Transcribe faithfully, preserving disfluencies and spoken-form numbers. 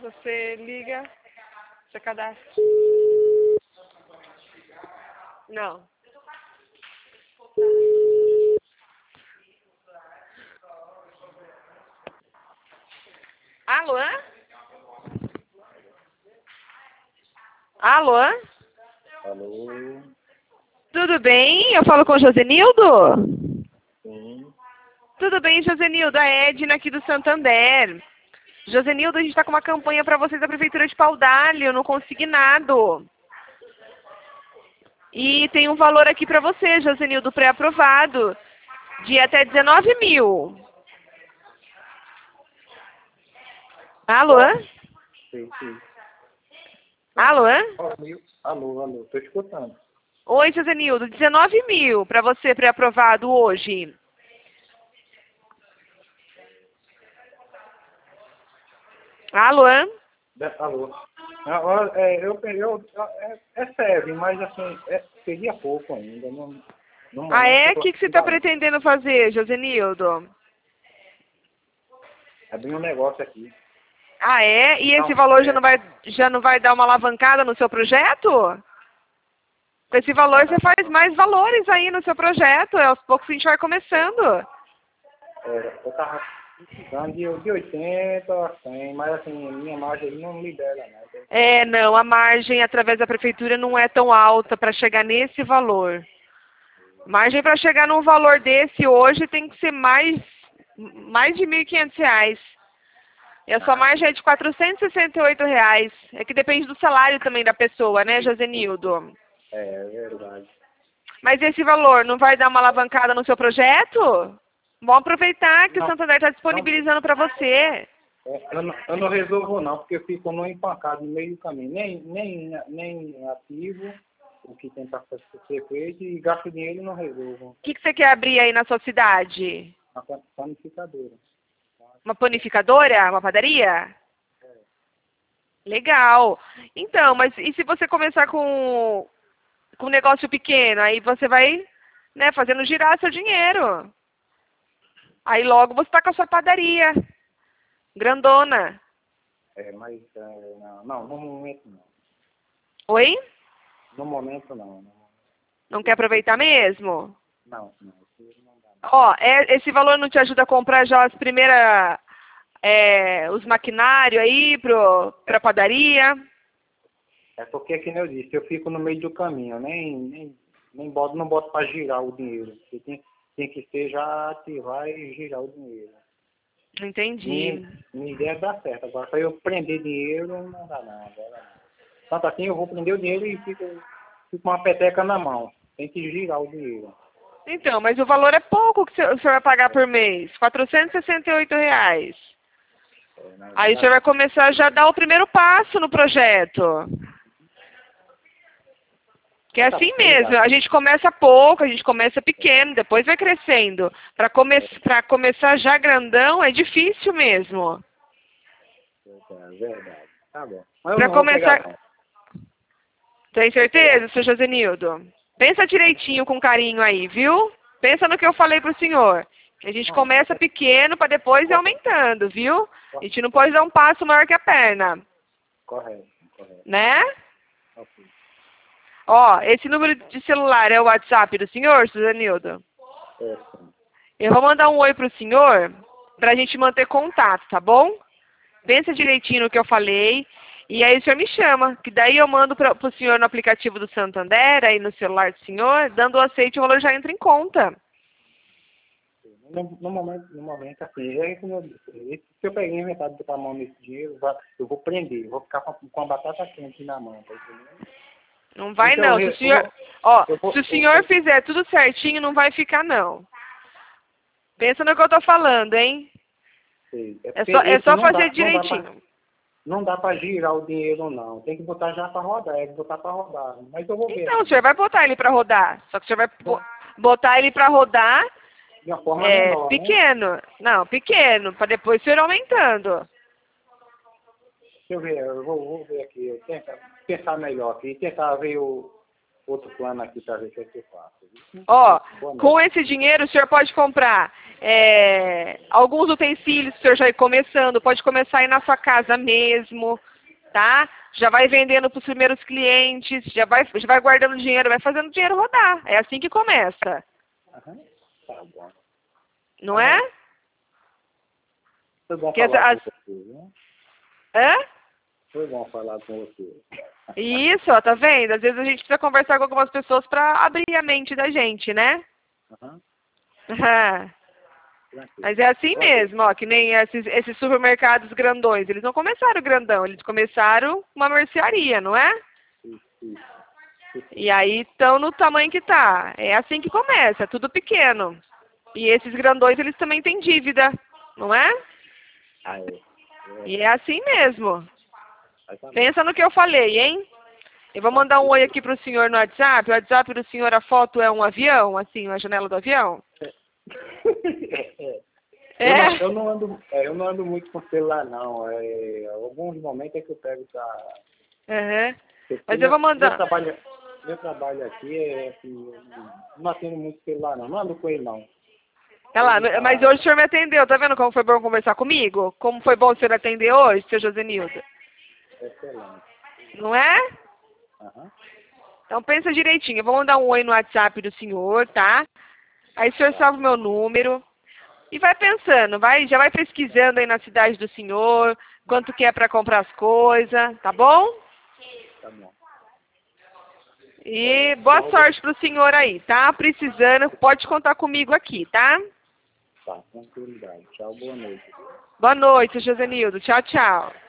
Você liga, você cadastra. Não. Alô? Alô? Alô? Tudo bem? Eu falo com o Josenildo? Sim. Tudo bem, Josenildo? A Edna aqui do Santander. Josenildo, a gente está com uma campanha para vocês da Prefeitura de Paudalho, no Consignado. E tem um valor aqui para você, Josenildo, pré-aprovado, de até dezenove mil. Alô? Sim, sim. Alô? Alô, alô, estou escutando. Oi, Josenildo, dezenove mil para você pré-aprovado hoje. Alô? Alô. Ah, é, eu, eu, é, é sério, mas assim, é, seria pouco ainda. Não, não, Ah, não é? sei O que, que você está pretendendo fazer, Josenildo? abrir um negócio aqui. Ah, é? E esse Não, valor é. já não vai, já não vai dar uma alavancada no seu projeto? Com esse valor você faz mais valores aí no seu projeto. Aos poucos a gente vai começando. É, eu estava precisando de, de oitenta a cem, mas assim, minha margem não libera, né? É, não, a margem através da prefeitura não é tão alta para chegar nesse valor. Margem para chegar num valor desse hoje tem que ser mais, mais de mil e quinhentos reais. E a sua margem é de quatrocentos e sessenta e oito reais. É que depende do salário também da pessoa, né, Josenildo? É, é verdade. Mas esse valor não vai dar uma alavancada no seu projeto? Vamos aproveitar que o Não, Santander está não, disponibilizando para você. é, eu, não, eu não resolvo não, porque eu fico no empancado no meio do caminho. Nem, nem, nem ativo o que tem para ser feito e gasto dinheiro e não resolvo. O que, que você quer abrir aí na sua cidade? Uma panificadora. Uma panificadora? Uma padaria? Legal. Então, mas e se você começar com, com um negócio pequeno? Aí você vai, né, fazendo girar seu dinheiro. Aí logo você está com a sua padaria. Grandona. É, mas é, não, não, no momento não. Oi? No momento não. Não, Não quer aproveitar mesmo? não, não, isso não dá. Ó, é, esse valor não te ajuda a comprar já as primeiras, é, os maquinários aí pro, pra padaria? É porque, que nem eu disse, eu fico no meio do caminho, nem, nem, nem boto, não boto para girar o dinheiro. Porque tem, tem que ser já ativar e girar o dinheiro. Entendi. Minha, minha ideia dá certo. Agora, para eu prender dinheiro, não dá não. Agora não. Tanto assim, eu vou prender o dinheiro e fico, fico com uma peteca na mão. Tem que girar o dinheiro. Então, mas o valor é pouco que o senhor vai pagar por mês. quatrocentos e sessenta e oito reais. É, mas Aí o dá- senhor vai começar já a dar o primeiro passo no projeto. Que é tá assim bom, mesmo, obrigado. a gente começa pouco, a gente começa pequeno, depois vai crescendo. Para come pra começar já grandão é difícil mesmo. É verdade. Tá bom. Mas eu Para não vou pegar começar... não. Tem certeza, seu Josenildo? Pensa direitinho com carinho aí, viu? Pensa no que eu falei pro senhor. Que a gente Não, começa pequeno para depois ir aumentando, viu? A gente não pode dar um passo maior que a perna, correto, correto. né? Ok. Ó, esse número de celular é o WhatsApp do senhor, Josenildo? É, sim. Eu vou mandar um oi pro senhor pra gente manter contato, tá bom? Pensa direitinho no que eu falei. E aí o senhor me chama, que daí eu mando para o senhor no aplicativo do Santander, aí no celular do senhor, dando o aceite, o valor já entra em conta. No, no momento, no momento, assim, é como eu disse, se eu peguei metade do tamanho nesse dinheiro, vai- eu vou prender, eu vou ficar com, com a batata quente na mão, tá entendendo? Não vai Então, não. Se eu, o senhor, eu, ó, eu vou, se o eu, senhor eu, fizer tudo certinho, não vai ficar não. Pensa no que eu tô falando, hein? sei. É É porque só, é esse só não fazer dá, não dá pra, direitinho. não dá pra girar o dinheiro, não. Tem que botar já pra rodar, é que botar pra rodar. Mas eu vou ver Então, o aqui. senhor vai botar ele para rodar. Só que o senhor vai bo- botar ele para rodar De uma forma é, menor, né? pequeno. Não, pequeno, para depois o senhor aumentando. Deixa eu ver, eu vou, vou ver aqui, eu tentar pensar melhor aqui, tentar ver o outro plano aqui para ver o que é que eu faço. Ó, Boa noite. com esse dinheiro o senhor pode comprar é, alguns utensílios que o senhor já ir começando, pode começar aí na sua casa mesmo, tá? Já vai vendendo para os primeiros clientes, já vai, já vai guardando dinheiro, vai fazendo dinheiro rodar. É assim que começa. Aham. Tá bom. Não é? Foi bom Que falar as- com você, né? Hã? Foi bom falar com você. Isso, ó, tá vendo? Às vezes a gente precisa conversar com algumas pessoas para abrir a mente da gente, né? Aham. Aham. Tranquilo. Mas é assim Valeu. mesmo, ó, que nem esses, esses supermercados grandões. Eles não começaram grandão, eles começaram uma mercearia, não é? Isso, isso. Isso. E aí estão no tamanho que tá. É assim que começa, é tudo pequeno. E esses grandões, eles também têm dívida, não é? Ah, é. É. E é assim mesmo. Mas tá bom. Pensa no que eu falei, hein? Eu vou mandar um oi aqui pro senhor no WhatsApp. O WhatsApp do senhor, a foto é um avião, assim, a janela do avião. É. É? Eu, não, eu, não ando, é, eu não ando muito com celular, não. É, alguns momentos é que eu pego pra... Uhum. porque Mas meu, eu vou mandar. Meu trabalho, meu trabalho aqui é assim, eu não, não atendo muito celular, não. Não ando com ele, não. Tá lá, mas hoje o senhor me atendeu, tá vendo como foi bom conversar comigo? Como foi bom o senhor atender hoje, seu Josenildo? Excelente. Não é? Aham. Então pensa direitinho, eu vou mandar um oi no WhatsApp do senhor, tá? Aí o senhor salva o meu número e vai pensando, vai, já vai pesquisando aí na cidade do senhor, quanto que é pra comprar as coisas, tá bom? Tá bom. E boa sorte pro senhor aí, tá? Precisando, pode contar comigo aqui, tá? Tá, tranquilidade. Tchau, boa noite. Boa noite, Josenildo. Tchau, tchau.